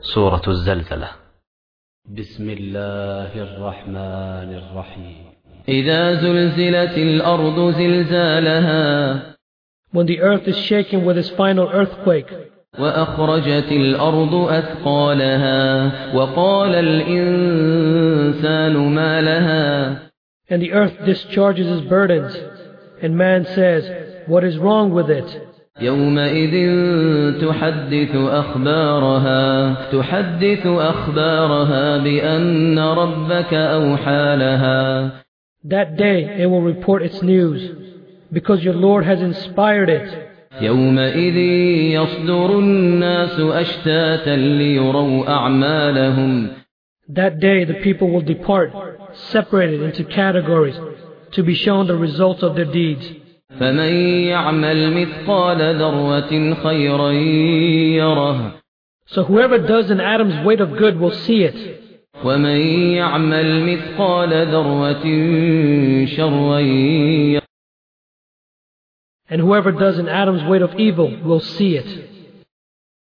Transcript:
سورة الزلزلة. بسم الله الرحمن الرحيم. إذا زلزلت الأرض زلزالها When the earth is shaken with its final earthquake. وأخرجت الأرض أثقالها وقال الإنسان ما لها. And the earth discharges its burdens, and man says, what is wrong with it? يومئذ تحدث أخبارها بأن ربك أوحى لها. That day it will report its news, because your Lord has inspired it. يومئذ يصدر الناس أشتاتا ليروا أعمالهم. That day the people will depart, separated into categories, to be shown the results of their deeds. فمن يعمل مثقال ذرة خيرا يره. So whoever does an atom's weight of good will see it. ومن يعمل مثقال ذرة شرا يره. And whoever does an atom's weight of evil will see it.